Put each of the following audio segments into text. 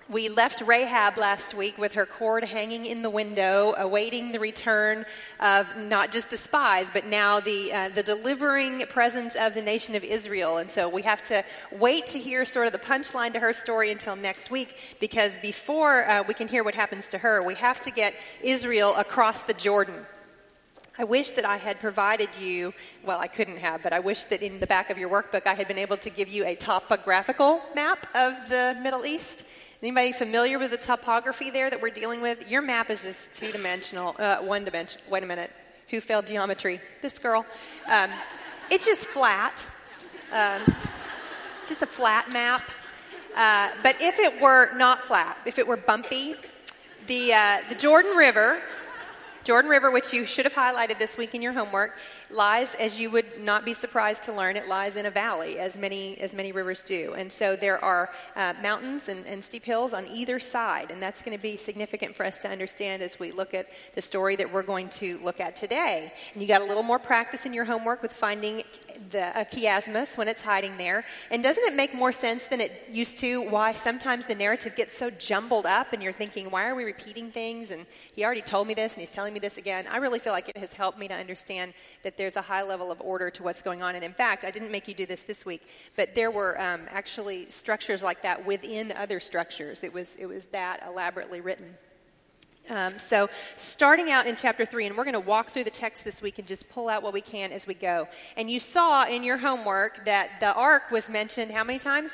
We left Rahab last week with her cord hanging in the window, awaiting the return of not just the spies, but now the delivering presence of the nation of Israel. And so we have to wait to hear sort of the punchline to her story until next week, because before we can hear what happens to her, we have to get Israel across the Jordan. I wish that I had provided you, well, I couldn't have, but I wish that in the back of your workbook I had been able to give you a topographical map of the Middle East. Anybody familiar with the topography there that we're dealing with? Your map is just two-dimensional, one-dimensional. Wait a minute. Who failed geometry? This girl. It's just flat. It's just a flat map. But if it were not flat, if it were bumpy, the Jordan River, which you should have highlighted this week in your homework, lies, as you would not be surprised to learn, it lies in a valley, as many rivers do. And so there are mountains and steep hills on either side, and that's going to be significant for us to understand as we look at the story that we're going to look at today. And you got a little more practice in your homework with finding the chiasmus when it's hiding there. And doesn't it make more sense than it used to why sometimes the narrative gets so jumbled up and you're thinking, why are we repeating things? And he already told me this and he's telling me this again. I really feel like it has helped me to understand that there's a high level of order to what's going on. And in fact, I didn't make you do this week, but there were actually structures like that within other structures. It was that elaborately written. So starting out in chapter 3, and we're going to walk through the text this week and just pull out what we can as we go. And you saw in your homework that the ark was mentioned how many times?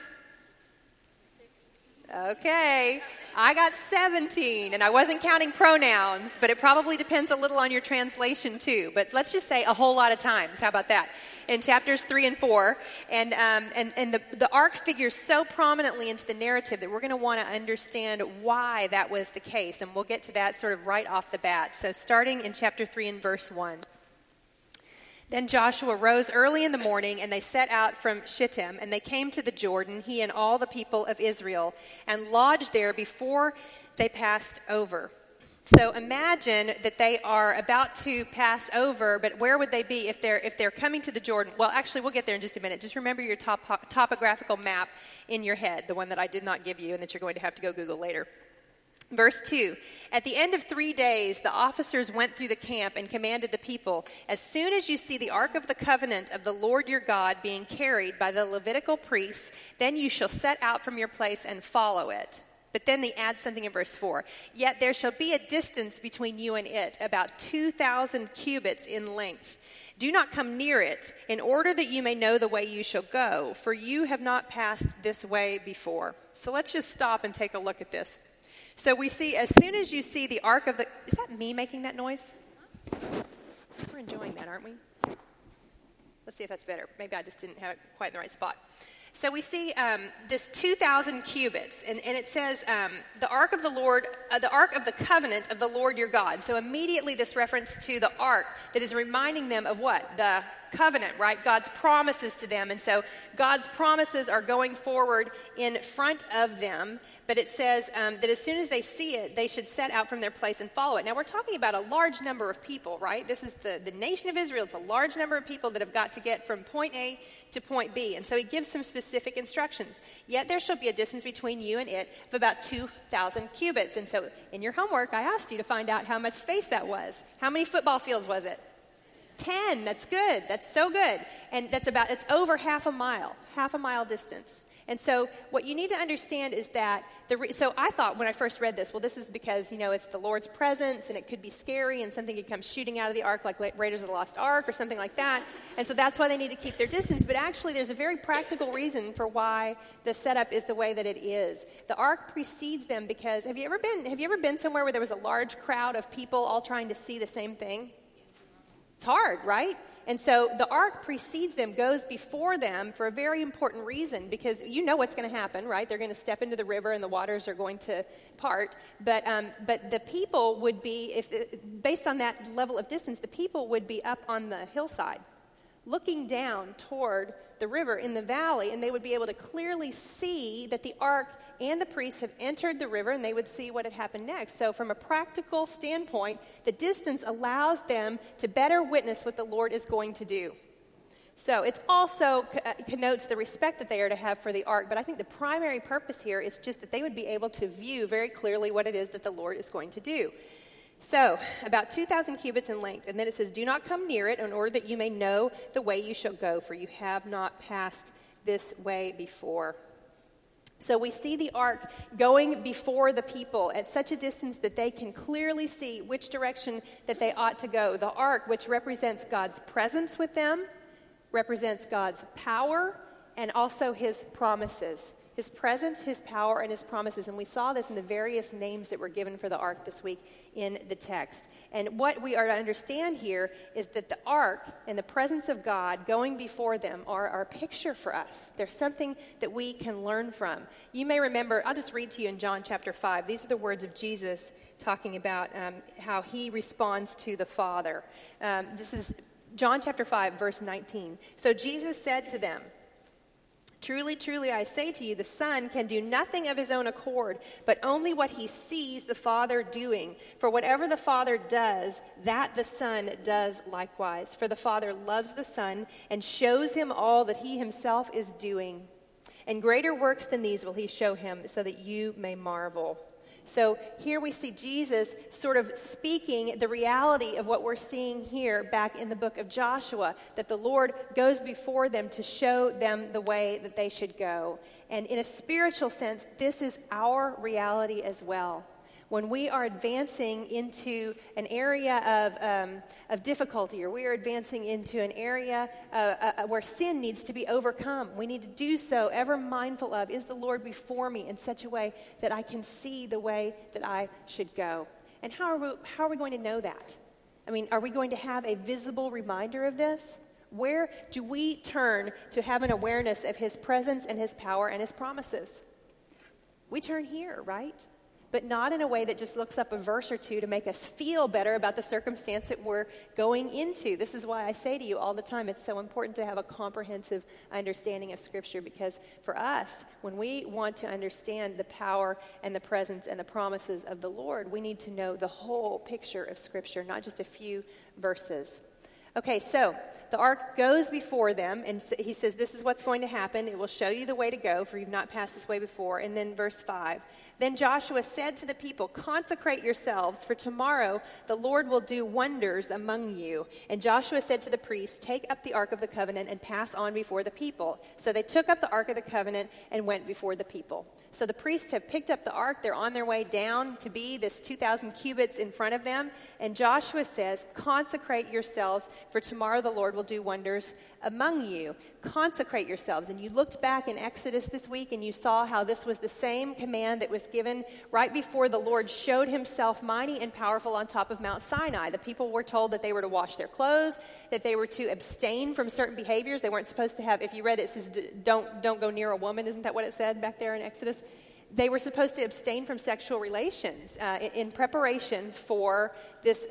16. Okay, I got 17, and I wasn't counting pronouns, but it probably depends a little on your translation too. But let's just say a whole lot of times. How about that? In chapters 3 and 4, and the ark figures so prominently into the narrative that we're going to want to understand why that was the case, and we'll get to that sort of right off the bat. So starting in chapter 3 and verse 1. Then Joshua rose early in the morning, and they set out from Shittim, and they came to the Jordan, he and all the people of Israel, and lodged there before they passed over. So imagine that they are about to pass over, but where would they be if they're coming to the Jordan? Well, actually, we'll get there in just a minute. Just remember your topographical map in your head, the one that I did not give you and that you're going to have to go Google later. Verse 2, at the end of 3 days, the officers went through the camp and commanded the people, as soon as you see the ark of the covenant of the Lord your God being carried by the Levitical priests, then you shall set out from your place and follow it. But then they add something in verse 4. Yet there shall be a distance between you and it, about 2,000 cubits in length. Do not come near it, in order that you may know the way you shall go, for you have not passed this way before. So let's just stop and take a look at this. So we see, as soon as you see the ark of the... Is that me making that noise? We're enjoying that, aren't we? Let's see if that's better. Maybe I just didn't have it quite in the right spot. So we see this 2,000 cubits, and it says the ark of the Lord, the ark of the covenant of the Lord your God. So immediately this reference to the ark that is reminding them of what? The covenant, right? God's promises to them. And so God's promises are going forward in front of them, but it says that as soon as they see it, they should set out from their place and follow it. Now we're talking about a large number of people, right? This is the nation of Israel. It's a large number of people that have got to get from point A to point B. And so he gives some specific instructions. Yet there shall be a distance between you and it of about 2,000 cubits. And so in your homework, I asked you to find out how much space that was. How many football fields was it? 10. That's good. That's so good. And it's over half a mile distance. And so what you need to understand is that, so I thought when I first read this, well, this is because, it's the Lord's presence and it could be scary and something could come shooting out of the ark like Raiders of the Lost Ark or something like that. And so that's why they need to keep their distance. But actually there's a very practical reason for why the setup is the way that it is. The ark precedes them because, have you ever been somewhere where there was a large crowd of people all trying to see the same thing? It's hard, right? And so the ark precedes them, goes before them for a very important reason, because you know what's going to happen, right? They're going to step into the river and the waters are going to part. But the people would be, based on that level of distance, the people would be up on the hillside, looking down toward the river in the valley, and they would be able to clearly see that the ark and the priests have entered the river, and they would see what had happened next. So from a practical standpoint, the distance allows them to better witness what the Lord is going to do. So it also connotes the respect that they are to have for the ark, but I think the primary purpose here is just that they would be able to view very clearly what it is that the Lord is going to do. So, about 2,000 cubits in length, and then it says, "Do not come near it, in order that you may know the way you shall go, for you have not passed this way before." So we see the ark going before the people at such a distance that they can clearly see which direction that they ought to go. The ark, which represents God's presence with them, represents God's power and also his promises. His presence, his power, and his promises. And we saw this in the various names that were given for the ark this week in the text. And what we are to understand here is that the ark and the presence of God going before them are our picture for us. There's something that we can learn from. You may remember, I'll just read to you in John chapter 5. These are the words of Jesus talking about how he responds to the Father. This is John chapter 5, verse 19. "So Jesus said to them, 'Truly, truly, I say to you, the Son can do nothing of his own accord, but only what he sees the Father doing. For whatever the Father does, that the Son does likewise. For the Father loves the Son and shows him all that he himself is doing. And greater works than these will he show him, so that you may marvel.'" So here we see Jesus sort of speaking the reality of what we're seeing here back in the book of Joshua, that the Lord goes before them to show them the way that they should go. And in a spiritual sense, this is our reality as well. When we are advancing into an area of difficulty, or we are advancing into an area where sin needs to be overcome, we need to do so ever mindful of, is the Lord before me in such a way that I can see the way that I should go? And how are we going to know that? I mean, are we going to have a visible reminder of this? Where do we turn to have an awareness of his presence and his power and his promises? We turn here, right? But not in a way that just looks up a verse or two to make us feel better about the circumstance that we're going into. This is why I say to you all the time, it's so important to have a comprehensive understanding of Scripture, because for us, when we want to understand the power and the presence and the promises of the Lord, we need to know the whole picture of Scripture, not just a few verses. Okay, so the ark goes before them, and he says, this is what's going to happen. It will show you the way to go, for you've not passed this way before. And then verse 5, "Then Joshua said to the people, 'Consecrate yourselves, for tomorrow the Lord will do wonders among you.' And Joshua said to the priests, 'Take up the ark of the covenant and pass on before the people.' So they took up the ark of the covenant and went before the people." So the priests have picked up the ark. They're on their way down to be this 2,000 cubits in front of them. And Joshua says, "Consecrate yourselves, for tomorrow the Lord will do wonders among you." Consecrate yourselves. And you looked back in Exodus this week and you saw how this was the same command that was given right before the Lord showed himself mighty and powerful on top of Mount Sinai. The people were told that they were to wash their clothes, that they were to abstain from certain behaviors. They weren't supposed to have, if you read it, it says, don't go near a woman. Isn't that what it said back there in Exodus? They were supposed to abstain from sexual relations in preparation for this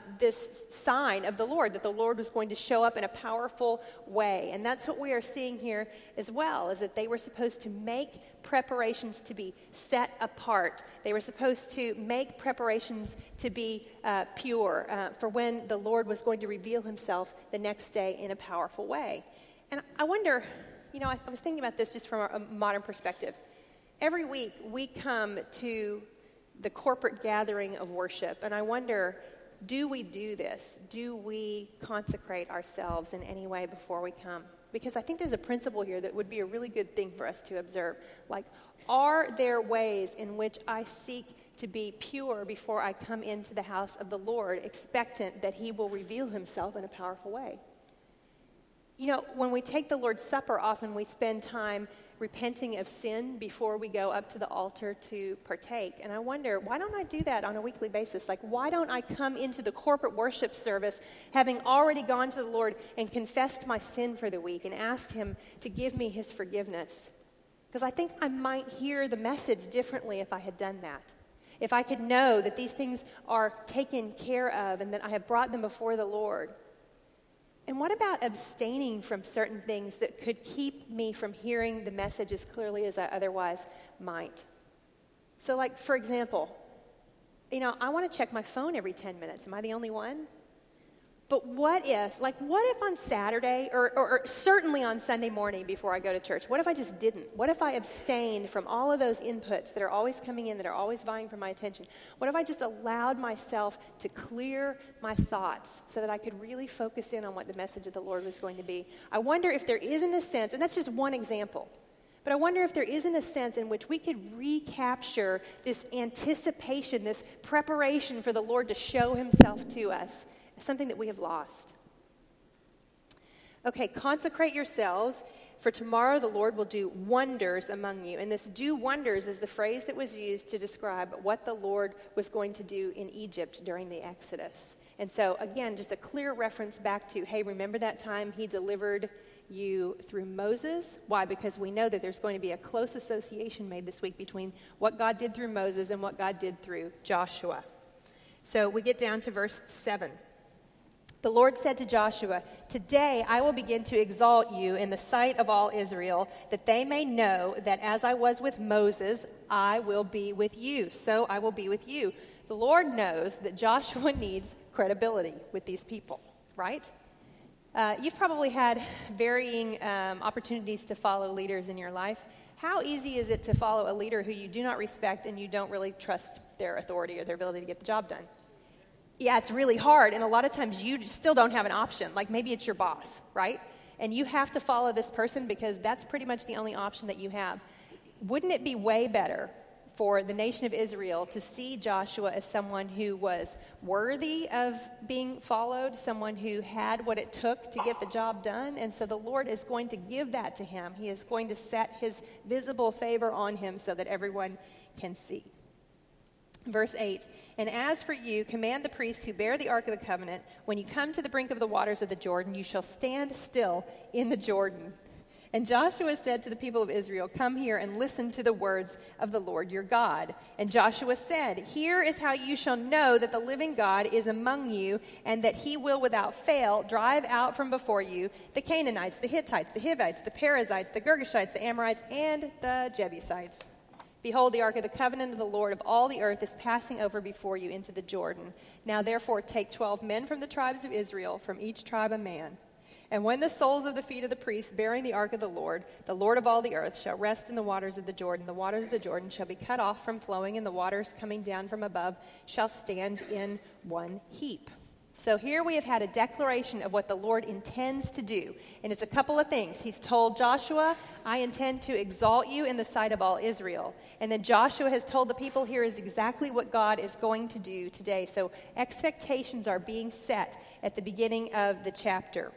sign of the Lord, that the Lord was going to show up in a powerful way. And that's what we are seeing here as well, is that they were supposed to make preparations to be set apart. They were supposed to make preparations to be pure for when the Lord was going to reveal himself the next day in a powerful way. And I wonder, I was thinking about this just from a modern perspective. Every week, we come to the corporate gathering of worship, and I wonder, do we do this? Do we consecrate ourselves in any way before we come? Because I think there's a principle here that would be a really good thing for us to observe. Like, are there ways in which I seek to be pure before I come into the house of the Lord, expectant that he will reveal himself in a powerful way? When we take the Lord's Supper, often we spend time repenting of sin before we go up to the altar to partake. And I wonder, why don't I do that on a weekly basis? Like, why don't I come into the corporate worship service having already gone to the Lord and confessed my sin for the week and asked him to give me his forgiveness? Because I think I might hear the message differently if I had done that. If I could know that these things are taken care of and that I have brought them before the Lord. And what about abstaining from certain things that could keep me from hearing the message as clearly as I otherwise might? So, like, for example, I want to check my phone every 10 minutes. Am I the only one? But what if on Saturday, or certainly on Sunday morning before I go to church, what if I just didn't? What if I abstained from all of those inputs that are always coming in, that are always vying for my attention? What if I just allowed myself to clear my thoughts so that I could really focus in on what the message of the Lord was going to be? I wonder if there isn't a sense, and that's just one example, but I wonder if there isn't a sense in which we could recapture this anticipation, this preparation for the Lord to show himself to us, something that we have lost. Okay, consecrate yourselves, for tomorrow the Lord will do wonders among you. And this do wonders is the phrase that was used to describe what the Lord was going to do in Egypt during the Exodus. And so, again, just a clear reference back to, hey, remember that time he delivered you through Moses? Why? Because we know that there's going to be a close association made this week between what God did through Moses and what God did through Joshua. So we get down to verse 7. The Lord said to Joshua, "Today I will begin to exalt you in the sight of all Israel, that they may know that as I was with Moses, I will be with you. So I will be with you." The Lord knows that Joshua needs credibility with these people, right? You've probably had varying opportunities to follow leaders in your life. How easy is it to follow a leader who you do not respect and you don't really trust their authority or their ability to get the job done? Yeah, it's really hard, and a lot of times you still don't have an option. Like maybe it's your boss, right? And you have to follow this person because that's pretty much the only option that you have. Wouldn't it be way better for the nation of Israel to see Joshua as someone who was worthy of being followed, someone who had what it took to get the job done? And so the Lord is going to give that to him. He is going to set his visible favor on him so that everyone can see. Verse 8, "And as for you, command the priests who bear the Ark of the Covenant, when you come to the brink of the waters of the Jordan, you shall stand still in the Jordan." And Joshua said to the people of Israel, "Come here and listen to the words of the Lord your God." And Joshua said, "Here is how you shall know that the living God is among you, and that he will without fail drive out from before you the Canaanites, the Hittites, the Hivites, the Perizzites, the Girgashites, the Amorites, and the Jebusites. Behold, the ark of the covenant of the Lord of all the earth is passing over before you into the Jordan. Now therefore take 12 men from the tribes of Israel, from each tribe a man. And when the soles of the feet of the priests bearing the ark of the Lord of all the earth, shall rest in the waters of the waters of the Jordan shall be cut off from flowing, and the waters coming down from above shall stand in one heap." So here we have had a declaration of what the Lord intends to do. And it's a couple of things. He's told Joshua, "I intend to exalt you in the sight of all Israel." And then Joshua has told the people, here is exactly what God is going to do today. So expectations are being set at the beginning of the chapter.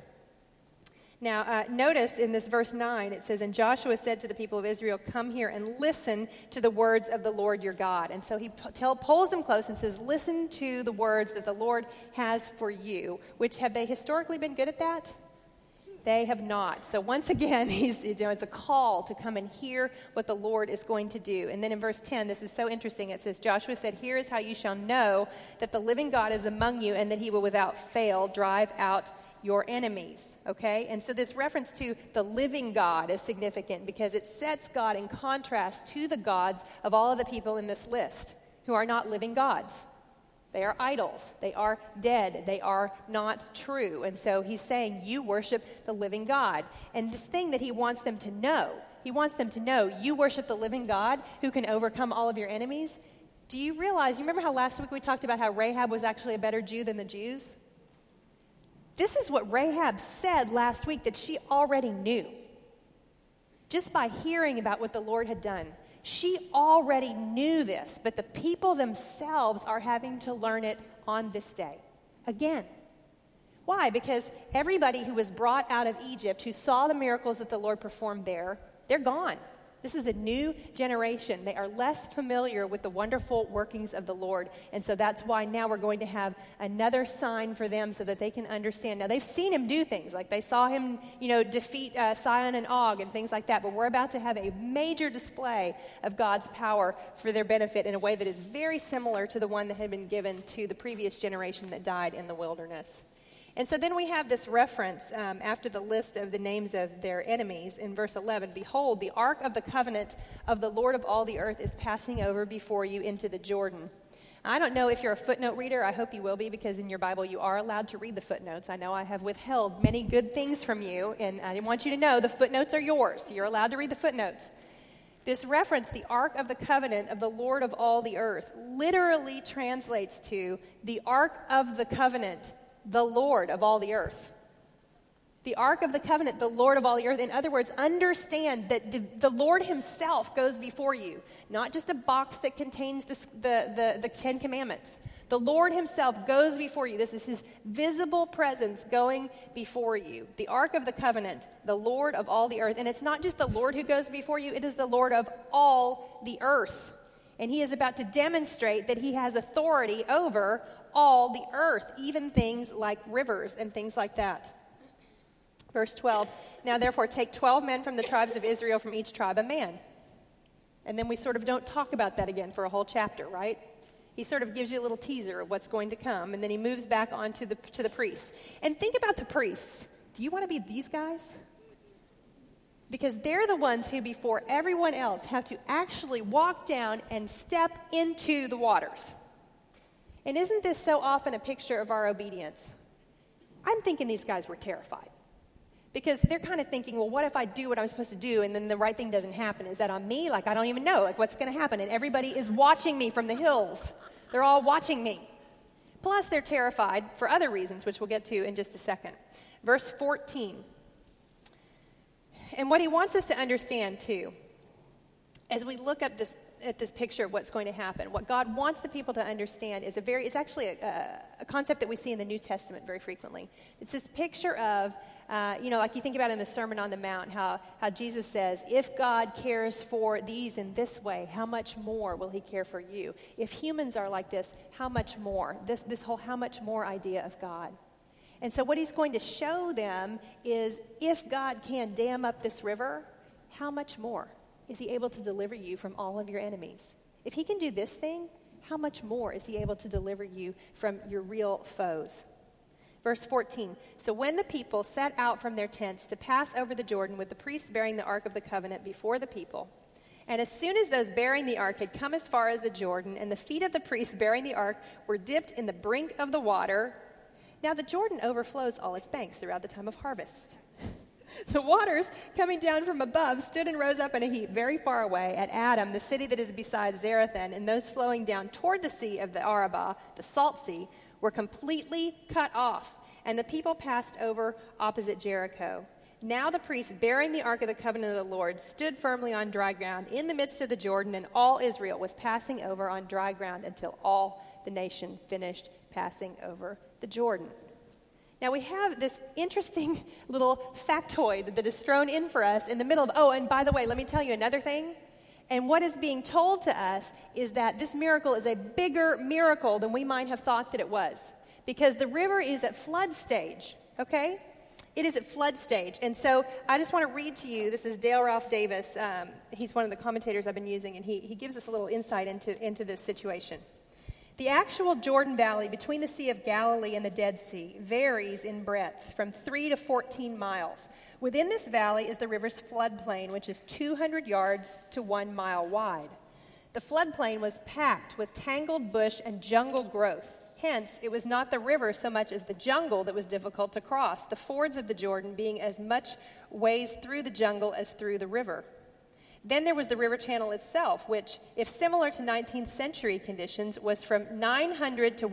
Now, notice in this verse 9, it says, "And Joshua said to the people of Israel, 'Come here and listen to the words of the Lord your God.'" And so he pulls them close and says, "Listen to the words that the Lord has for you," which have they historically been good at that? They have not. So once again, it's a call to come and hear what the Lord is going to do. And then in verse 10, this is so interesting. It says, Joshua said, "Here is how you shall know that the living God is among you, and that he will without fail drive out your enemies." Okay? And so this reference to the living God is significant because it sets God in contrast to the gods of all of the people in this list who are not living gods. They are idols. They are dead. They are not true. And so he's saying, you worship the living God. And this thing that he wants them to know, you worship the living God who can overcome all of your enemies. Do you realize, you remember how last week we talked about how Rahab was actually a better Jew than the Jews? This is what Rahab said last week that she already knew. Just by hearing about what the Lord had done. She already knew this, but the people themselves are having to learn it on this day. Again. Why? Because everybody who was brought out of Egypt, who saw the miracles that the Lord performed there, they're gone. This is a new generation. They are less familiar with the wonderful workings of the Lord. And so that's why now we're going to have another sign for them so that they can understand. Now, they've seen him do things. Like they saw him, defeat Sihon and Og and things like that. But we're about to have a major display of God's power for their benefit in a way that is very similar to the one that had been given to the previous generation that died in the wilderness. And so then we have this reference after the list of the names of their enemies in verse 11. "Behold, the ark of the covenant of the Lord of all the earth is passing over before you into the Jordan. I don't know if you're a footnote reader. I hope you will be, because in your Bible you are allowed to read the footnotes. I know I have withheld many good things from you, and I want you to know the footnotes are yours. You're allowed to read the footnotes. This reference, the Ark of the Covenant of the Lord of all the earth, literally translates to the Ark of the Covenant, the Lord of all the earth. The Ark of the Covenant, the Lord of all the earth. In other words, understand that the Lord himself goes before you, not just a box that contains the Ten Commandments. The Lord himself goes before you. This is his visible presence going before you. The Ark of the Covenant, the Lord of all the earth. And it's not just the Lord who goes before you, it is the Lord of all the earth. And he is about to demonstrate that he has authority over all the earth, even things like rivers and things like that. Verse 12, now therefore take 12 men from the tribes of Israel, from each tribe a man. And then we sort of don't talk about that again for a whole chapter, right? He sort of gives you a little teaser of what's going to come, and then he moves back on to the priests. And think about the priests. Do you want to be these guys? Because they're the ones who, before everyone else, have to actually walk down and step into the waters. And isn't this so often a picture of our obedience? I'm thinking these guys were terrified. Because they're kind of thinking, well, what if I do what I'm supposed to do and then the right thing doesn't happen? Is that on me? Like, I don't even know. Like, what's going to happen? And everybody is watching me from the hills. They're all watching me. Plus, they're terrified for other reasons, which we'll get to in just a second. Verse 14. And what he wants us to understand, too, as we look at this picture of what's going to happen, what God wants the people to understand is it's actually a concept that we see in the New Testament very frequently. It's this picture of, like you think about in the Sermon on the Mount, how Jesus says, if God cares for these in this way, how much more will he care for you? If humans are like this, how much more? This whole how much more idea of God. And so what he's going to show them is, if God can dam up this river, how much more is he able to deliver you from all of your enemies? If he can do this thing, how much more is he able to deliver you from your real foes? Verse 14, so when the people set out from their tents to pass over the Jordan with the priests bearing the Ark of the Covenant before the people, and as soon as those bearing the ark had come as far as the Jordan, and the feet of the priests bearing the ark were dipped in the brink of the water, now the Jordan overflows all its banks throughout the time of harvest. The waters coming down from above stood and rose up in a heap very far away at Adam, the city that is beside Zarethan, and those flowing down toward the sea of the Arabah, the salt sea, were completely cut off, and the people passed over opposite Jericho. Now the priests bearing the Ark of the Covenant of the Lord stood firmly on dry ground in the midst of the Jordan, and all Israel was passing over on dry ground until all the nation finished passing over the Jordan. Now we have this interesting little factoid that is thrown in for us in the middle of, and by the way, let me tell you another thing. And what is being told to us is that this miracle is a bigger miracle than we might have thought that it was. Because the river is at flood stage, okay? It is at flood stage. And so I just want to read to you, this is Dale Ralph Davis. He's one of the commentators I've been using, and he gives us a little insight into this situation. The actual Jordan Valley between the Sea of Galilee and the Dead Sea varies in breadth from 3 to 14 miles. Within this valley is the river's floodplain, which is 200 yards to 1 mile wide. The floodplain was packed with tangled bush and jungle growth. Hence, it was not the river so much as the jungle that was difficult to cross, the fords of the Jordan being as much ways through the jungle as through the river. Then there was the river channel itself, which, if similar to 19th century conditions, was from 90 to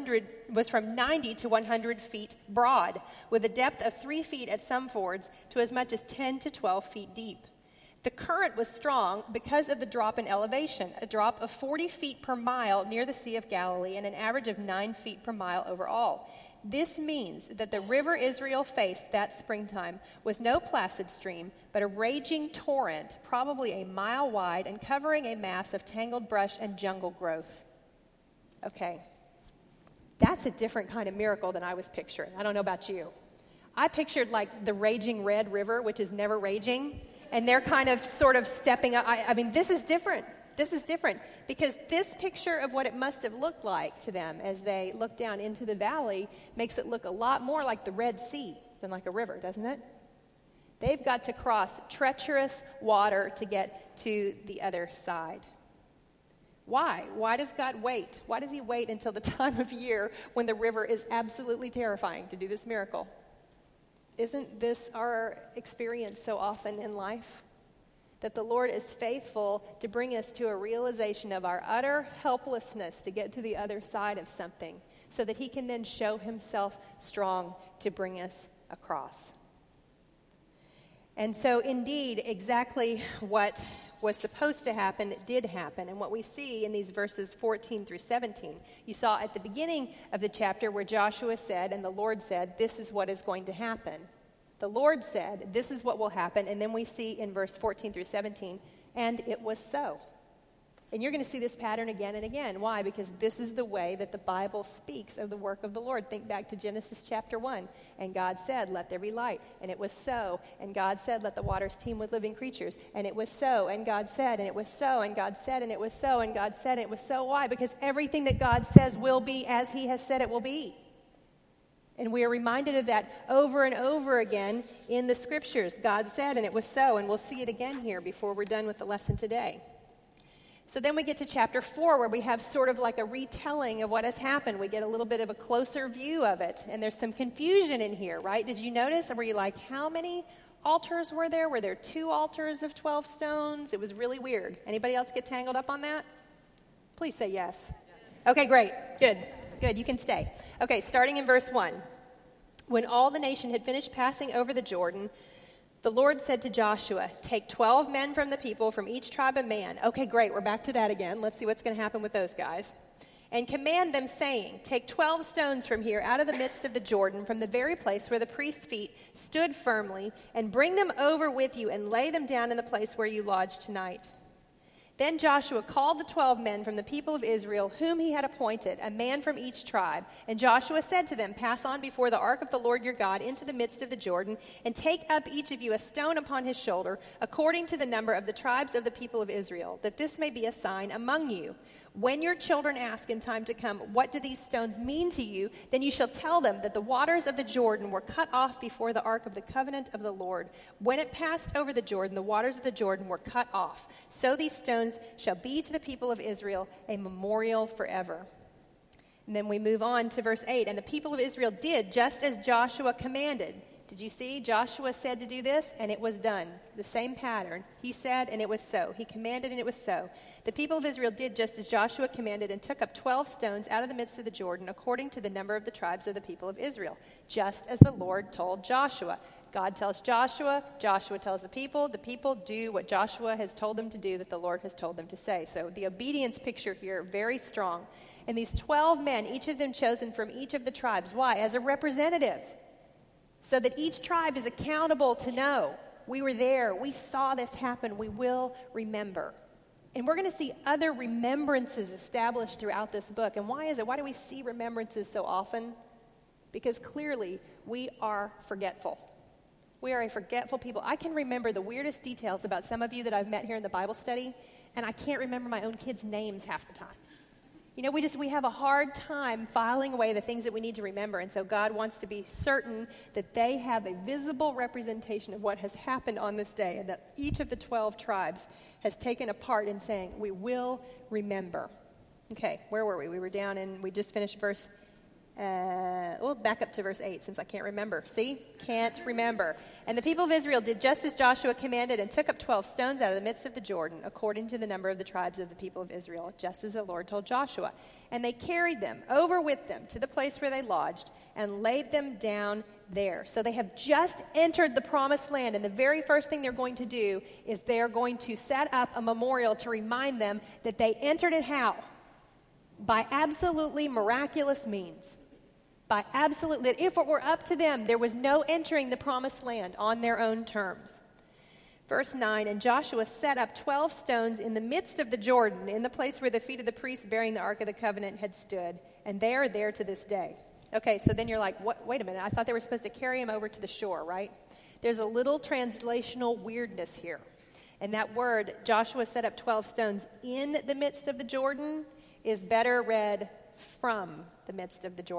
100 feet broad, with a depth of 3 feet at some fords to as much as 10 to 12 feet deep. The current was strong because of the drop in elevation, a drop of 40 feet per mile near the Sea of Galilee and an average of 9 feet per mile overall. This means that the river Israel faced that springtime was no placid stream, but a raging torrent, probably a mile wide and covering a mass of tangled brush and jungle growth. Okay, that's a different kind of miracle than I was picturing. I don't know about you. I pictured like the raging Red River, which is never raging, and they're kind of sort of stepping up. I mean, this is different. This is different because this picture of what it must have looked like to them as they looked down into the valley makes it look a lot more like the Red Sea than like a river, doesn't it? They've got to cross treacherous water to get to the other side. Why? Why does God wait? Why does he wait until the time of year when the river is absolutely terrifying to do this miracle? Isn't this our experience so often in life? That the Lord is faithful to bring us to a realization of our utter helplessness to get to the other side of something, so that he can then show himself strong to bring us across. And so indeed, exactly what was supposed to happen did happen. And what we see in these verses 14 through 17, you saw at the beginning of the chapter where Joshua said, and the Lord said, this is what is going to happen. The Lord said, this is what will happen. And then we see in verse 14 through 17, and it was so. And you're going to see this pattern again and again. Why? Because this is the way that the Bible speaks of the work of the Lord. Think back to Genesis chapter 1. And God said, let there be light. And it was so. And God said, let the waters teem with living creatures. And it was so. And God said, and it was so. And God said, and it was so. And God said, and it was so. Why? Because everything that God says will be as he has said it will be. And we are reminded of that over and over again in the scriptures. God said, and it was so. And we'll see it again here before we're done with the lesson today. So then we get to chapter 4, where we have sort of like a retelling of what has happened. We get a little bit of a closer view of it. And there's some confusion in here, right? Did you notice? Or were you like, how many altars were there? Were there 2 altars of 12 stones? It was really weird. Anybody else get tangled up on that? Please say yes. Okay, great. Good, you can stay. Okay, starting in verse 1. When all the nation had finished passing over the Jordan, the Lord said to Joshua, take 12 men from the people, from each tribe a man. Okay, great, we're back to that again. Let's see what's going to happen with those guys. And command them, saying, take 12 stones from here, out of the midst of the Jordan, from the very place where the priest's feet stood firmly, and bring them over with you, and lay them down in the place where you lodge tonight. Then Joshua called the 12 men from the people of Israel, whom he had appointed, a man from each tribe. And Joshua said to them, pass on before the ark of the Lord your God into the midst of the Jordan, and take up each of you a stone upon his shoulder, according to the number of the tribes of the people of Israel, that this may be a sign among you. When your children ask in time to come, what do these stones mean to you? Then you shall tell them that the waters of the Jordan were cut off before the ark of the covenant of the Lord. When it passed over the Jordan, the waters of the Jordan were cut off. So these stones shall be to the people of Israel a memorial forever. And then we move on to verse 8. And the people of Israel did just as Joshua commanded. Did you see? Joshua said to do this, and it was done. The same pattern. He said, and it was so. He commanded, and it was so. The people of Israel did just as Joshua commanded, and took up 12 stones out of the midst of the Jordan, according to the number of the tribes of the people of Israel, just as the Lord told Joshua. God tells Joshua, Joshua tells the people do what Joshua has told them to do, that the Lord has told them to say. So the obedience picture here, very strong. And these 12 men, each of them chosen from each of the tribes. Why? As a representative. So that each tribe is accountable to know, we were there, we saw this happen, we will remember. And we're going to see other remembrances established throughout this book. And why is it? Why do we see remembrances so often? Because clearly we are forgetful. We are a forgetful people. I can remember the weirdest details about some of you that I've met here in the Bible study, and I can't remember my own kids' names half the time. You know, we have a hard time filing away the things that we need to remember. And so God wants to be certain that they have a visible representation of what has happened on this day, and that each of the 12 tribes has taken a part in saying, we will remember. Okay, where were we? We just finished verse, we'll back up to verse 8 since I can't remember. See? Can't remember. And the people of Israel did just as Joshua commanded, and took up 12 stones out of the midst of the Jordan, according to the number of the tribes of the people of Israel, just as the Lord told Joshua. And they carried them over with them to the place where they lodged, and laid them down there. So they have just entered the promised land, and the very first thing they're going to do is they're going to set up a memorial to remind them that they entered it how? By absolutely miraculous means. By absolutely, that if it were up to them, there was no entering the promised land on their own terms. Verse 9, and Joshua set up 12 stones in the midst of the Jordan, in the place where the feet of the priests bearing the Ark of the Covenant had stood, and they are there to this day. Okay, so then you're like, wait a minute, I thought they were supposed to carry him over to the shore, right? There's a little translational weirdness here. And that word, Joshua set up 12 stones in the midst of the Jordan, is better read from the midst of the Jordan.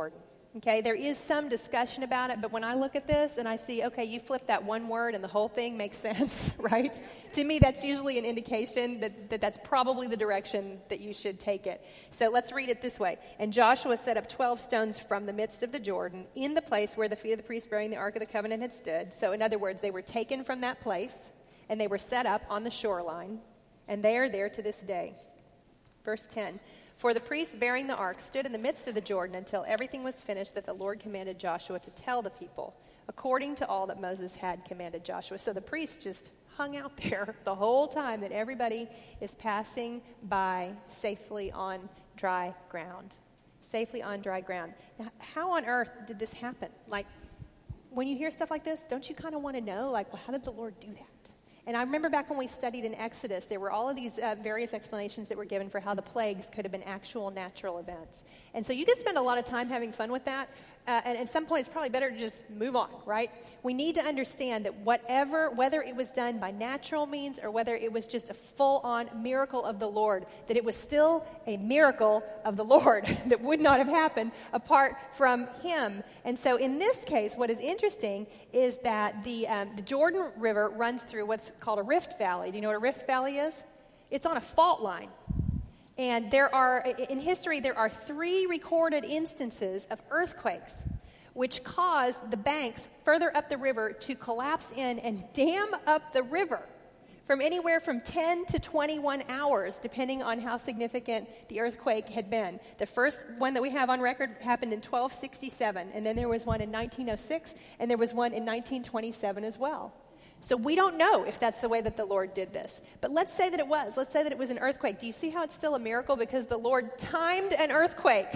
Okay, there is some discussion about it, but when I look at this and I see, okay, you flip that one word and the whole thing makes sense, right? To me, that's usually an indication that that's probably the direction that you should take it. So let's read it this way. And Joshua set up 12 stones from the midst of the Jordan in the place where the feet of the priests bearing the Ark of the Covenant had stood. So in other words, they were taken from that place and they were set up on the shoreline, and they are there to this day. Verse 10. For the priests bearing the ark stood in the midst of the Jordan until everything was finished that the Lord commanded Joshua to tell the people, according to all that Moses had commanded Joshua. So the priests just hung out there the whole time that everybody is passing by safely on dry ground. Safely on dry ground. Now, how on earth did this happen? Like, when you hear stuff like this, don't you kind of want to know, like, well, how did the Lord do that? And I remember back when we studied in Exodus, there were all of these various explanations that were given for how the plagues could have been actual natural events. And so you could spend a lot of time having fun with that. And at some point, it's probably better to just move on, right? We need to understand that whether it was done by natural means or whether it was just a full-on miracle of the Lord, that it was still a miracle of the Lord that would not have happened apart from Him. And so in this case, what is interesting is that the Jordan River runs through what's called a rift valley. Do you know what a rift valley is? It's on a fault line. And in history, there are 3 recorded instances of earthquakes which caused the banks further up the river to collapse in and dam up the river from anywhere from 10 to 21 hours, depending on how significant the earthquake had been. The first one that we have on record happened in 1267, and then there was one in 1906, and there was one in 1927 as well. So we don't know if that's the way that the Lord did this. But let's say that it was. Let's say that it was an earthquake. Do you see how it's still a miracle? Because the Lord timed an earthquake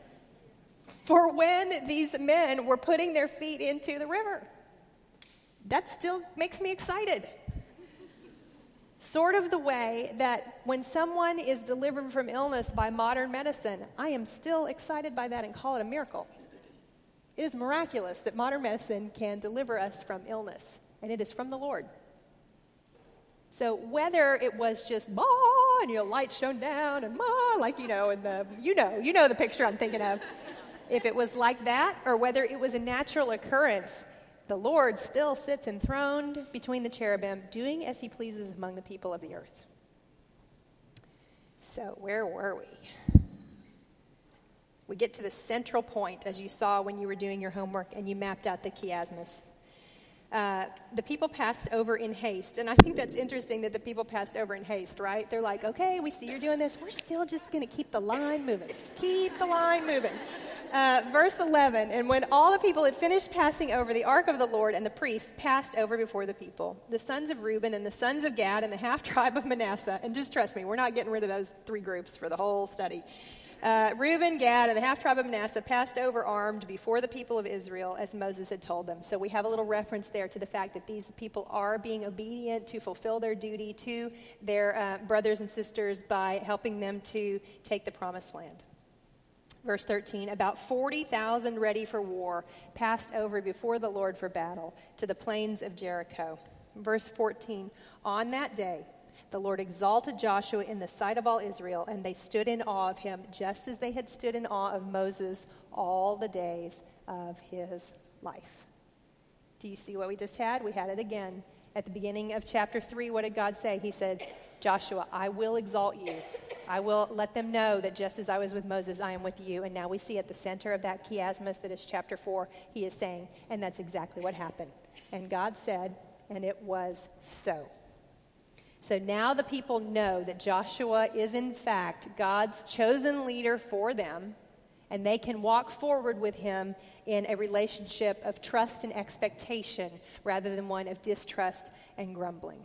for when these men were putting their feet into the river. That still makes me excited. Sort of the way that when someone is delivered from illness by modern medicine, I am still excited by that and call it a miracle. It is miraculous that modern medicine can deliver us from illness. And it is from the Lord. So whether it was just ma and light shone down and ma, like in the you know the picture I'm thinking of. If it was like that, or whether it was a natural occurrence, the Lord still sits enthroned between the cherubim, doing as He pleases among the people of the earth. So where were we? We get to the central point, as you saw when you were doing your homework and you mapped out the chiasmus. The people passed over in haste. And I think that's interesting that the people passed over in haste, right? They're like, okay, we see you're doing this. We're still just going to keep the line moving. Just keep the line moving. Verse 11, and when all the people had finished passing over, the ark of the Lord and the priests passed over before the people. The sons of Reuben and the sons of Gad and the half-tribe of Manasseh. And just trust me, we're not getting rid of those 3 groups for the whole study. Reuben, Gad, and the half-tribe of Manasseh passed over armed before the people of Israel as Moses had told them. So we have a little reference there to the fact that these people are being obedient to fulfill their duty to their brothers and sisters by helping them to take the promised land. Verse 13, about 40,000 ready for war passed over before the Lord for battle to the plains of Jericho. Verse 14, on that day, the Lord exalted Joshua in the sight of all Israel, and they stood in awe of him, just as they had stood in awe of Moses all the days of his life. Do you see what we just had? We had it again. At the beginning of chapter 3, what did God say? He said, Joshua, I will exalt you. I will let them know that just as I was with Moses, I am with you. And now we see at the center of that chiasmus that is chapter 4, he is saying, and that's exactly what happened. And God said, and it was so. So now the people know that Joshua is in fact God's chosen leader for them, and they can walk forward with him in a relationship of trust and expectation rather than one of distrust and grumbling.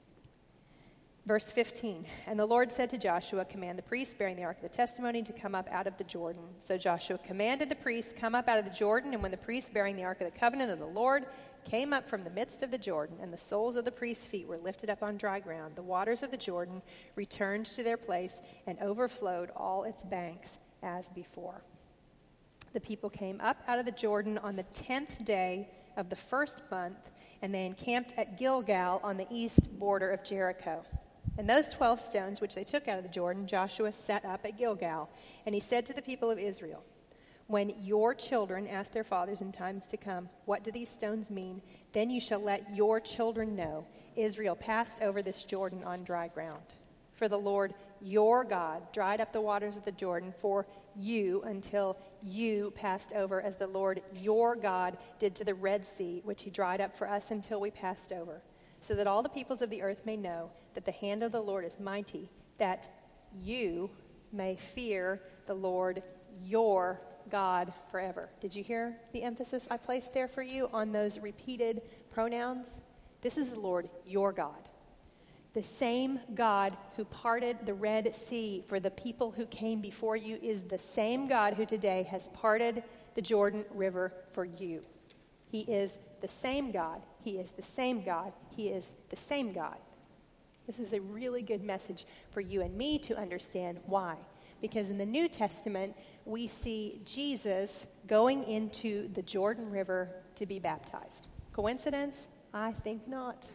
Verse 15, and the Lord said to Joshua, command the priests bearing the ark of the testimony to come up out of the Jordan. So Joshua commanded the priests come up out of the Jordan, and when the priests bearing the ark of the covenant of the Lord came up from the midst of the Jordan, and the soles of the priests' feet were lifted up on dry ground, the waters of the Jordan returned to their place and overflowed all its banks as before. The people came up out of the Jordan on the 10th day of the first month, and they encamped at Gilgal on the east border of Jericho. And those 12 stones which they took out of the Jordan, Joshua set up at Gilgal. And he said to the people of Israel, When your children ask their fathers in times to come, what do these stones mean? Then you shall let your children know, Israel passed over this Jordan on dry ground. For the Lord your God dried up the waters of the Jordan for you until you passed over, as the Lord your God did to the Red Sea, which he dried up for us until we passed over, so that all the peoples of the earth may know that the hand of the Lord is mighty, that you may fear the Lord your God forever. Did you hear the emphasis I placed there for you on those repeated pronouns? This is the Lord your God. The same God who parted the Red Sea for the people who came before you is the same God who today has parted the Jordan River for you. He is the same God. He is the same God. He is the same God. This is a really good message for you and me to understand. Why? Because in the New Testament, we see Jesus going into the Jordan River to be baptized. Coincidence? I think not.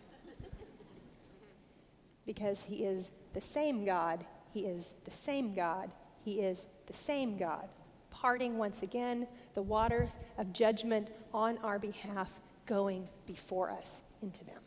Because he is the same God, he is the same God, he is the same God, parting once again the waters of judgment on our behalf, going before us into them.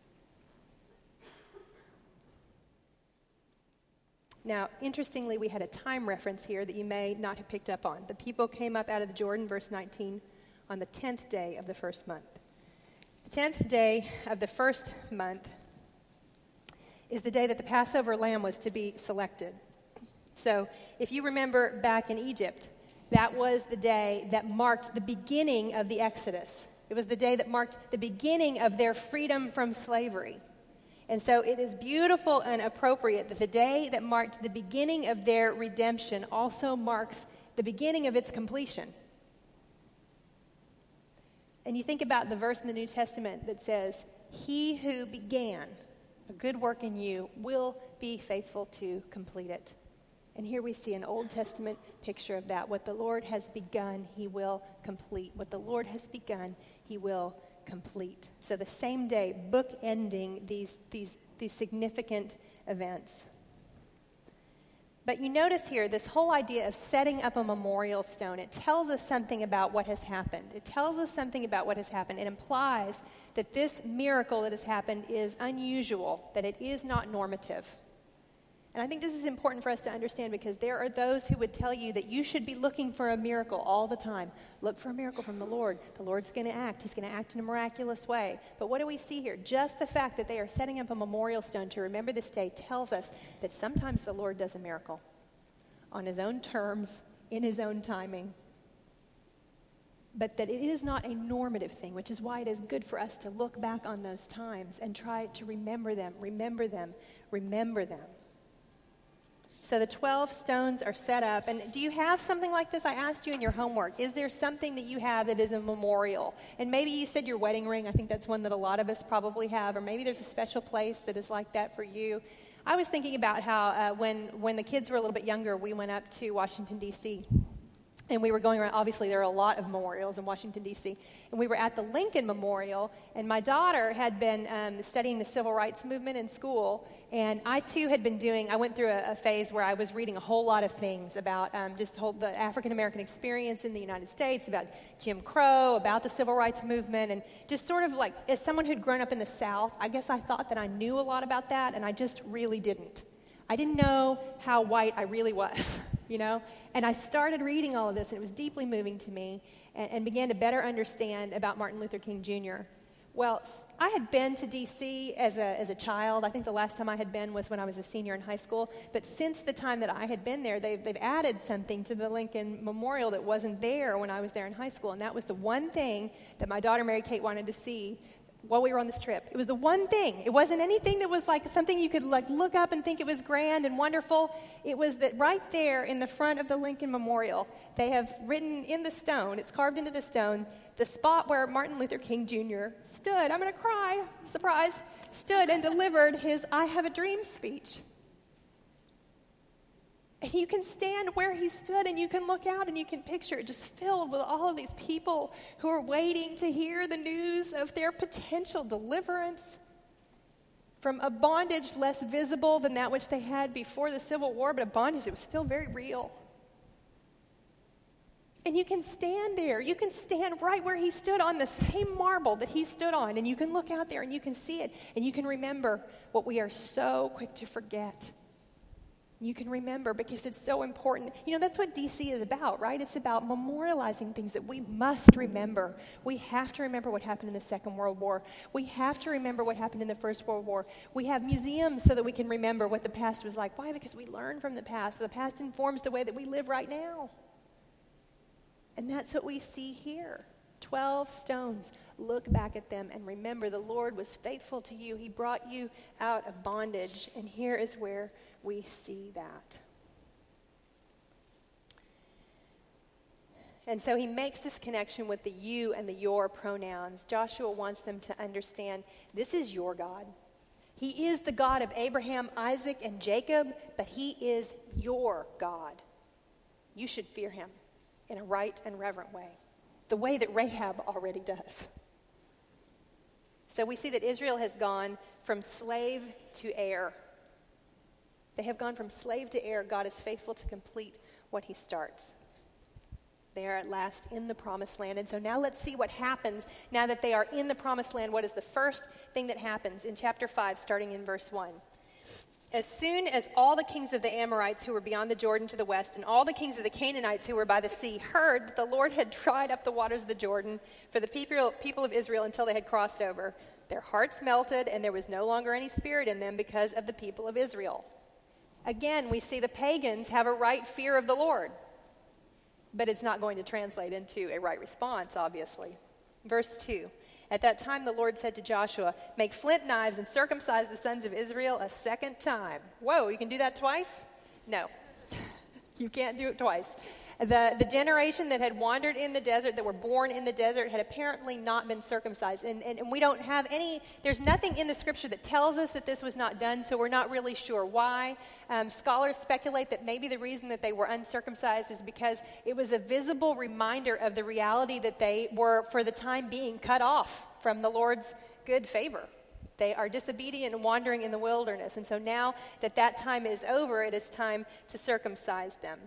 Now, interestingly, we had a time reference here that you may not have picked up on. The people came up out of the Jordan, verse 19, on the 10th day of the first month. The 10th day of the first month is the day that the Passover lamb was to be selected. So, if you remember back in Egypt, that was the day that marked the beginning of the Exodus. It was the day that marked the beginning of their freedom from slavery. And so it is beautiful and appropriate that the day that marked the beginning of their redemption also marks the beginning of its completion. And you think about the verse in the New Testament that says, "He who began a good work in you will be faithful to complete it." And here we see an Old Testament picture of that. What the Lord has begun, he will complete. What the Lord has begun, he will complete. So the same day, bookending these significant events. But you notice here, this whole idea of setting up a memorial stone, it tells us something about what has happened. It tells us something about what has happened. It implies that this miracle that has happened is unusual, that it is not normative. And I think this is important for us to understand, because there are those who would tell you that you should be looking for a miracle all the time. Look for a miracle from the Lord. The Lord's going to act. He's going to act in a miraculous way. But what do we see here? Just the fact that they are setting up a memorial stone to remember this day tells us that sometimes the Lord does a miracle on his own terms, in his own timing. But that it is not a normative thing, which is why it is good for us to look back on those times and try to remember them. So the 12 stones are set up. And do you have something like this? I asked you in your homework. Is there something that you have that is a memorial? And maybe you said your wedding ring. I think that's one that a lot of us probably have. Or maybe there's a special place that is like that for you. I was thinking about how when the kids were a little bit younger, we went up to Washington, D.C., and we were going around. Obviously, there are a lot of memorials in Washington, D.C., and we were at the Lincoln Memorial, and my daughter had been studying the civil rights movement in school, and I, too, I went through a phase where I was reading a whole lot of things about the African-American experience in the United States, about Jim Crow, about the civil rights movement, and just sort of like, as someone who'd grown up in the South, I guess I thought that I knew a lot about that, and I just really didn't. I didn't know how white I really was. And I started reading all of this, and it was deeply moving to me, and began to better understand about Martin Luther King Jr. Well, I had been to D.C. as a child. I think the last time I had been was when I was a senior in high school. But since the time that I had been there, they've added something to the Lincoln Memorial that wasn't there when I was there in high school, and that was the one thing that my daughter Mary Kate wanted to see while we were on this trip. It was the one thing. It wasn't anything that was like something you could like look up and think it was grand and wonderful. It was that right there in the front of the Lincoln Memorial, they have written in the stone, it's carved into the stone, the spot where Martin Luther King Jr. stood, I'm going to cry, surprise, stood and delivered his I Have a Dream speech. And you can stand where he stood, and you can look out, and you can picture it just filled with all of these people who are waiting to hear the news of their potential deliverance from a bondage less visible than that which they had before the Civil War, but a bondage that was still very real. And you can stand there. You can stand right where he stood on the same marble that he stood on. And you can look out there and you can see it. And you can remember what we are so quick to forget. You can remember because it's so important. You know, that's what DC is about, right? It's about memorializing things that we must remember. We have to remember what happened in the Second World War. We have to remember what happened in the First World War. We have museums so that we can remember what the past was like. Why? Because we learn from the past. The past informs the way that we live right now. And that's what we see here. 12 stones. Look back at them and remember the Lord was faithful to you. He brought you out of bondage. And here is where we see that. And so he makes this connection with the you and the your pronouns. Joshua wants them to understand this is your God. He is the God of Abraham, Isaac, and Jacob, but he is your God. You should fear him in a right and reverent way, the way that Rahab already does. So we see that Israel has gone from slave to heir. They have gone from slave to heir. God is faithful to complete what he starts. They are at last in the promised land. And so now let's see what happens now that they are in the promised land. What is the first thing that happens in chapter 5, starting in verse 1? As soon as all the kings of the Amorites who were beyond the Jordan to the west and all the kings of the Canaanites who were by the sea heard that the Lord had dried up the waters of the Jordan for the people of Israel until they had crossed over, their hearts melted and there was no longer any spirit in them because of the people of Israel. Again, we see the pagans have a right fear of the Lord, but it's not going to translate into a right response, obviously. Verse 2. At that time, the Lord said to Joshua, make flint knives and circumcise the sons of Israel a second time. Whoa, you can do that twice? No, you can't do it twice. The generation that had wandered in the desert, that were born in the desert, had apparently not been circumcised. And we don't have there's nothing in the scripture that tells us that this was not done, so we're not really sure why. Scholars speculate that maybe the reason that they were uncircumcised is because it was a visible reminder of the reality that they were, for the time being, cut off from the Lord's good favor. They are disobedient and wandering in the wilderness. And so now that time is over, it is time to circumcise them.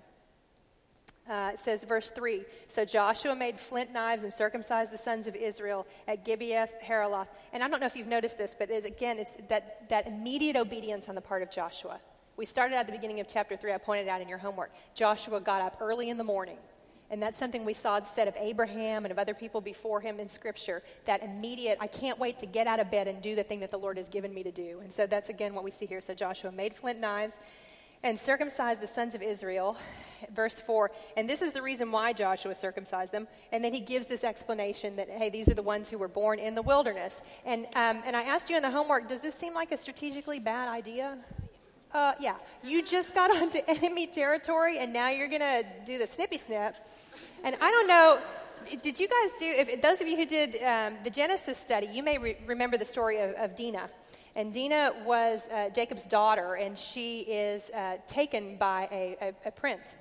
It says, verse 3, so Joshua made flint knives and circumcised the sons of Israel at Gibeath Haraloth. And I don't know if you've noticed this, but it's that immediate obedience on the part of Joshua. We started at the beginning of chapter 3. I pointed out in your homework. Joshua got up early in the morning. And that's something we saw said of Abraham and of other people before him in Scripture, that immediate, I can't wait to get out of bed and do the thing that the Lord has given me to do. And so that's, again, what we see here. So Joshua made flint knives and circumcised the sons of Israel. Verse 4, and this is the reason why Joshua circumcised them. And then he gives this explanation that, hey, these are the ones who were born in the wilderness. And I asked you in the homework, does this seem like a strategically bad idea? Yeah. You just got onto enemy territory, and now you're going to do the snippy snip. And I don't know, did you guys if those of you who did the Genesis study, you may remember the story of Dinah. And Dinah was Jacob's daughter, and she is taken by a prince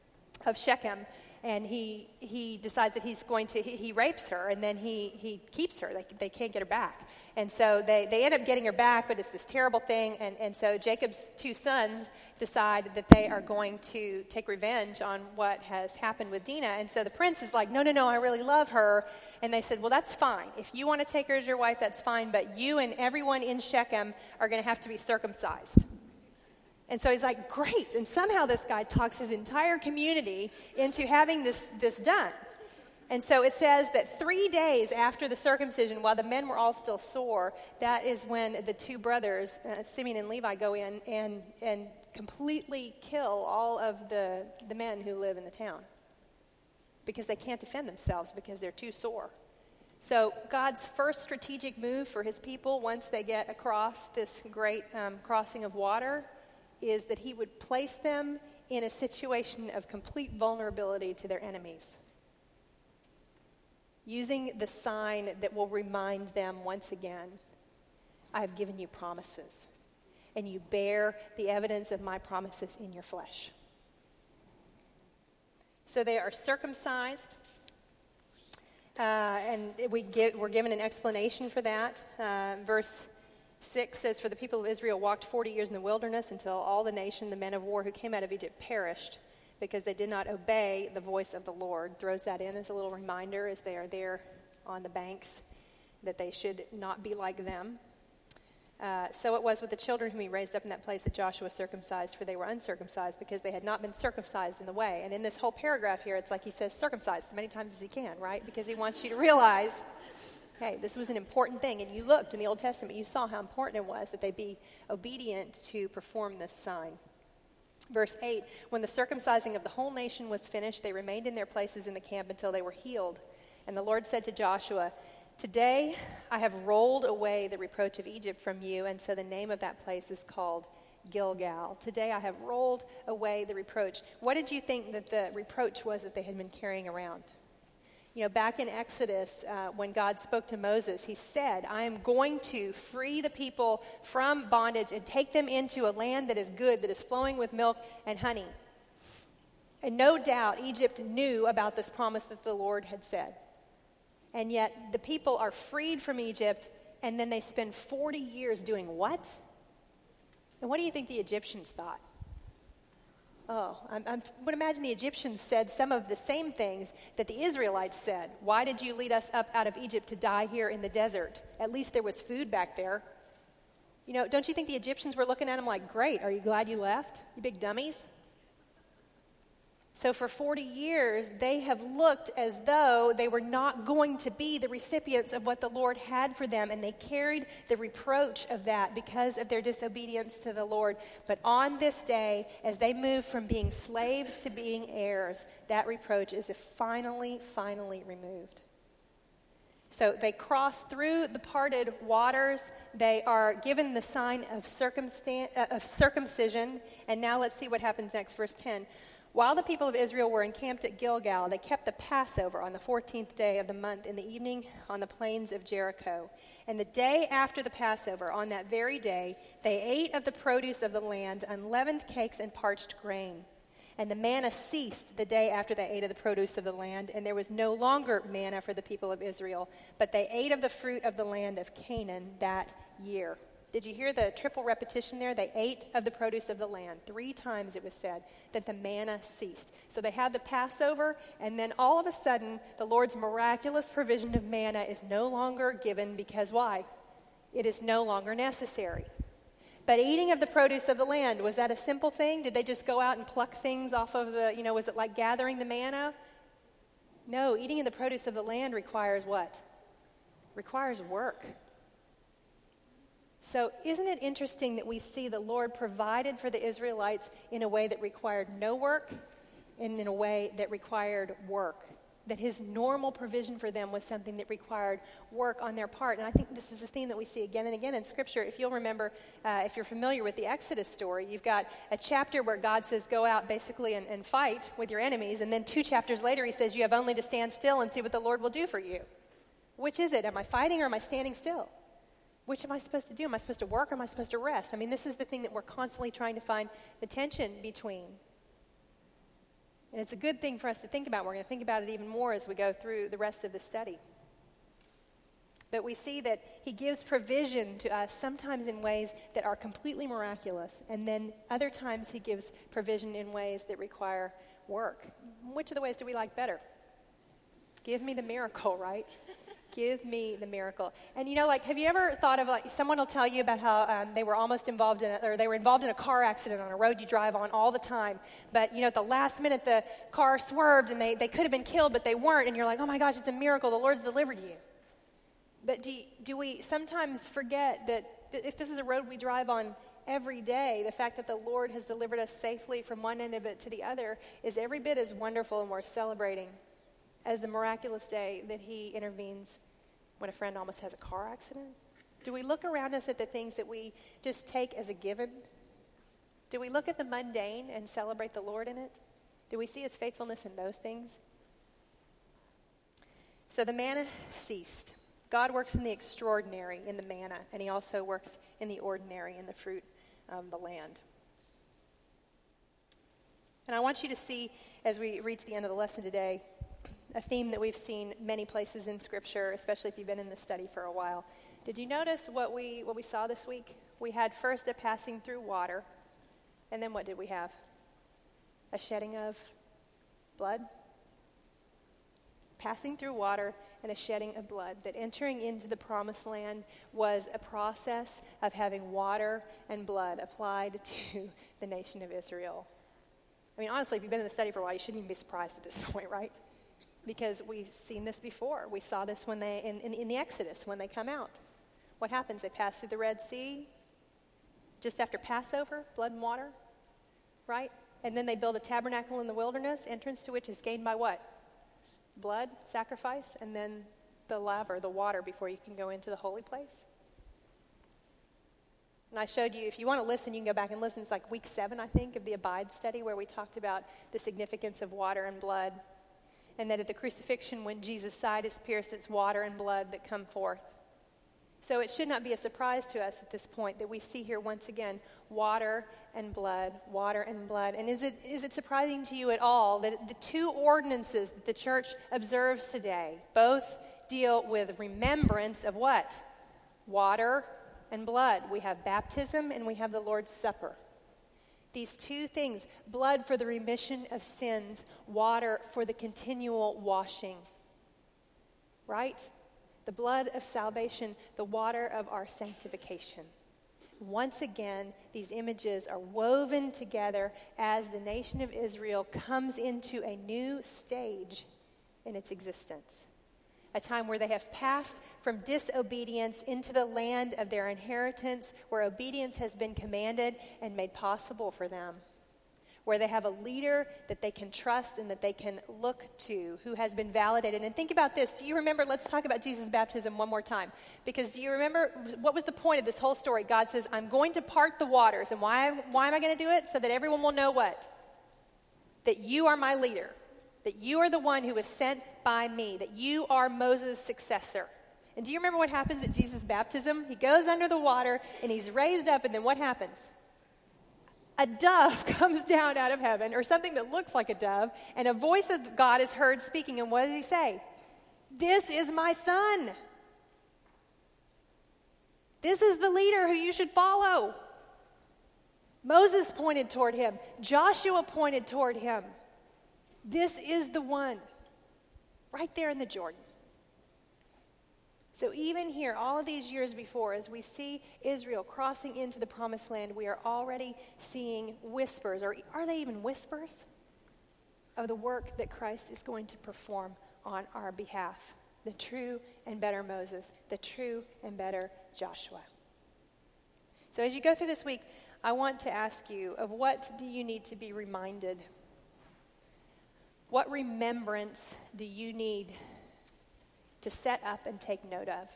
of Shechem, and he decides that he rapes her, and then he keeps her. They can't get her back. And so they end up getting her back, but it's this terrible thing, and so Jacob's two sons decide that they are going to take revenge on what has happened with Dinah. And so the prince is like, no, I really love her. And they said, well, that's fine. If you want to take her as your wife, that's fine, but you and everyone in Shechem are going to have to be circumcised. And so he's like, great. And somehow this guy talks his entire community into having this done. And so it says that 3 days after the circumcision, while the men were all still sore, that is when the two brothers, Simeon and Levi, go in and completely kill all of the men who live in the town. Because they can't defend themselves because they're too sore. So God's first strategic move for his people once they get across this great crossing of water is that he would place them in a situation of complete vulnerability to their enemies, using the sign that will remind them once again, I have given you promises, and you bear the evidence of my promises in your flesh. So they are circumcised, and we're given an explanation for that. Verse 6 says, for the people of Israel walked 40 years in the wilderness until all the nation, the men of war who came out of Egypt, perished. because they did not obey the voice of the Lord. Throws that in as a little reminder as they are there on the banks that they should not be like them. So it was with the children whom he raised up in that place that Joshua circumcised, for they were uncircumcised because they had not been circumcised in the way. And in this whole paragraph here, it's like he says circumcised as many times as he can, right? Because he wants you to realize, hey, this was an important thing. And you looked in the Old Testament, you saw how important it was that they be obedient to perform this sign. Verse 8, when the circumcising of the whole nation was finished, they remained in their places in the camp until they were healed. And the Lord said to Joshua, today I have rolled away the reproach of Egypt from you, and so the name of that place is called Gilgal. Today I have rolled away the reproach. What did you think that the reproach was that they had been carrying around? You know, back in Exodus, when God spoke to Moses, he said, I am going to free the people from bondage and take them into a land that is good, that is flowing with milk and honey. And no doubt Egypt knew about this promise that the Lord had said. And yet the people are freed from Egypt, and then they spend 40 years doing what? And what do you think the Egyptians thought? Oh, I would imagine the Egyptians said some of the same things that the Israelites said. Why did you lead us up out of Egypt to die here in the desert? At least there was food back there. You know, don't you think the Egyptians were looking at them like, great, are you glad you left, you big dummies? So for 40 years, they have looked as though they were not going to be the recipients of what the Lord had for them, and they carried the reproach of that because of their disobedience to the Lord. But on this day, as they move from being slaves to being heirs, that reproach is finally removed. So they cross through the parted waters. They are given the sign of circumcision. And now let's see what happens next, verse 10. While the people of Israel were encamped at Gilgal, they kept the Passover on the 14th day of the month in the evening on the plains of Jericho. And the day after the Passover, on that very day, they ate of the produce of the land, unleavened cakes and parched grain. And the manna ceased the day after they ate of the produce of the land, and there was no longer manna for the people of Israel, but they ate of the fruit of the land of Canaan that year. Did you hear the triple repetition there? They ate of the produce of the land. 3 times it was said that the manna ceased. So they had the Passover, and then all of a sudden, the Lord's miraculous provision of manna is no longer given because why? It is no longer necessary. But eating of the produce of the land, was that a simple thing? Did they just go out and pluck things off of was it like gathering the manna? No, eating of the produce of the land requires what? Requires work. So isn't it interesting that we see the Lord provided for the Israelites in a way that required no work and in a way that required work? That his normal provision for them was something that required work on their part. And I think this is a theme that we see again and again in Scripture. If you'll remember, if you're familiar with the Exodus story, you've got a chapter where God says, go out basically and fight with your enemies. And then 2 chapters later, he says, you have only to stand still and see what the Lord will do for you. Which is it? Am I fighting or am I standing still? Which am I supposed to do? Am I supposed to work or am I supposed to rest? I mean, this is the thing that we're constantly trying to find the tension between. And it's a good thing for us to think about. We're going to think about it even more as we go through the rest of the study. But we see that he gives provision to us sometimes in ways that are completely miraculous. And then other times he gives provision in ways that require work. Which of the ways do we like better? Give me the miracle, right? Give me the miracle. And have you ever thought of someone will tell you about how they were almost involved in they were involved in a car accident on a road you drive on all the time. But, at the last minute the car swerved and they could have been killed, but they weren't. And you're like, oh my gosh, it's a miracle. The Lord's delivered you. But do we sometimes forget that if this is a road we drive on every day, the fact that the Lord has delivered us safely from one end of it to the other is every bit as wonderful and worth celebrating as the miraculous day that he intervenes when a friend almost has a car accident? Do we look around us at the things that we just take as a given? Do we look at the mundane and celebrate the Lord in it? Do we see his faithfulness in those things? So the manna ceased. God works in the extraordinary in the manna, and he also works in the ordinary in the fruit of the land. And I want you to see, as we reach the end of the lesson today, a theme that we've seen many places in Scripture, especially if you've been in this study for a while. Did you notice what we saw this week? We had first a passing through water, and then what did we have? A shedding of blood? Passing through water and a shedding of blood. That entering into the promised land was a process of having water and blood applied to the nation of Israel. I mean, honestly, if you've been in the study for a while, you shouldn't even be surprised at this point, right? Because we've seen this before. We saw this when they in the Exodus, when they come out. What happens? They pass through the Red Sea just after Passover, blood and water, right? And then they build a tabernacle in the wilderness, entrance to which is gained by what? Blood, sacrifice, and then the laver, the water, before you can go into the holy place. And I showed you, if you want to listen, you can go back and listen. It's like week 7, I think, of the Abide study, where we talked about the significance of water and blood. And that at the crucifixion, when Jesus' side is pierced, it's water and blood that come forth. So it should not be a surprise to us at this point that we see here once again water and blood, water and blood. And is it surprising to you at all that the two ordinances that the church observes today both deal with remembrance of what? Water and blood. We have baptism and we have the Lord's Supper. These two things, blood for the remission of sins, water for the continual washing. Right? The blood of salvation, the water of our sanctification. Once again, these images are woven together as the nation of Israel comes into a new stage in its existence. A time where they have passed from disobedience into the land of their inheritance, where obedience has been commanded and made possible for them. Where they have a leader that they can trust and that they can look to, who has been validated. And think about this. Do you remember, let's talk about Jesus' baptism one more time. Because do you remember, what was the point of this whole story? God says, I'm going to part the waters. And why am I going to do it? So that everyone will know what? That you are my leader. That you are the one who was sent by me. That you are Moses' successor. And do you remember what happens at Jesus' baptism? He goes under the water and he's raised up, and then what happens? A dove comes down out of heaven, or something that looks like a dove, and a voice of God is heard speaking. And what does he say? This is my son. This is the leader who you should follow. Moses pointed toward him. Joshua pointed toward him. This is the one. Right there in the Jordan. So even here, all of these years before, as we see Israel crossing into the promised land, we are already seeing whispers, or are they even whispers, of the work that Christ is going to perform on our behalf. The true and better Moses, the true and better Joshua. So as you go through this week, I want to ask you, of what do you need to be reminded? What remembrance do you need to set up and take note of?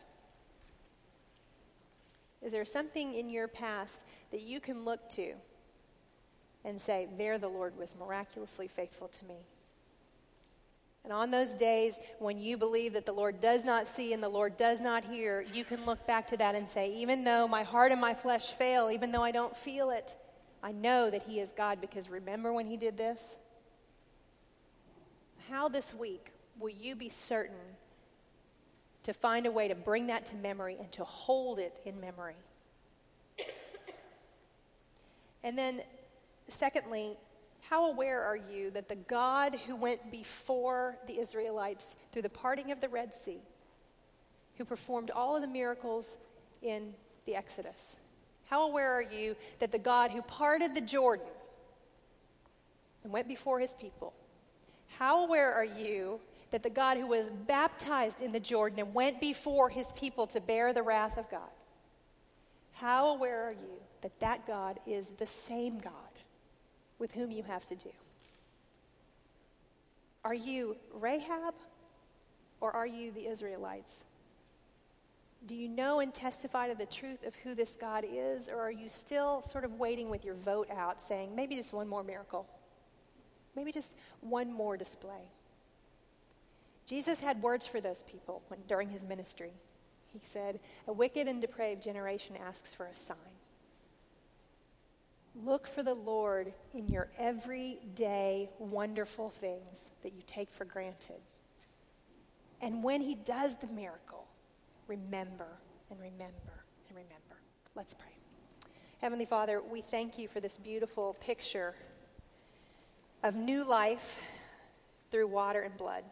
Is there something in your past that you can look to and say, there the Lord was miraculously faithful to me? And on those days when you believe that the Lord does not see and the Lord does not hear, you can look back to that and say, even though my heart and my flesh fail, even though I don't feel it, I know that he is God, because remember when he did this? How this week will you be certain to find a way to bring that to memory and to hold it in memory? And then, secondly, how aware are you that the God who went before the Israelites through the parting of the Red Sea, who performed all of the miracles in the Exodus, how aware are you that the God who parted the Jordan and went before his people, how aware are you that the God who was baptized in the Jordan and went before his people to bear the wrath of God, how aware are you that that God is the same God with whom you have to do? Are you Rahab, or are you the Israelites? Do you know and testify to the truth of who this God is, or are you still sort of waiting with your vote out, saying, maybe just one more miracle, maybe just one more display? Jesus had words for those people during his ministry. He said, a wicked and depraved generation asks for a sign. Look for the Lord in your everyday wonderful things that you take for granted. And when he does the miracle, remember and remember and remember. Let's pray. Heavenly Father, we thank you for this beautiful picture of new life through water and blood.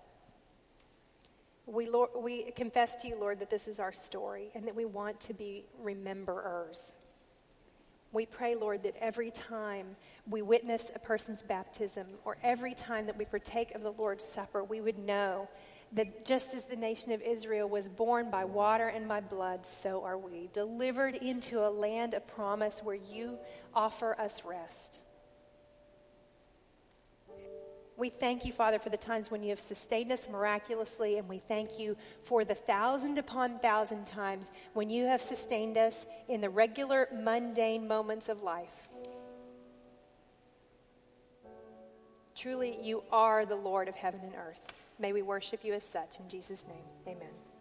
We confess to you, Lord, that this is our story and that we want to be rememberers. We pray, Lord, that every time we witness a person's baptism or every time that we partake of the Lord's Supper, we would know that just as the nation of Israel was born by water and by blood, so are we, delivered into a land of promise where you offer us rest. We thank you, Father, for the times when you have sustained us miraculously, and we thank you for the 1,000 upon 1,000 times when you have sustained us in the regular, mundane moments of life. Truly, you are the Lord of heaven and earth. May we worship you as such. In Jesus' name, amen.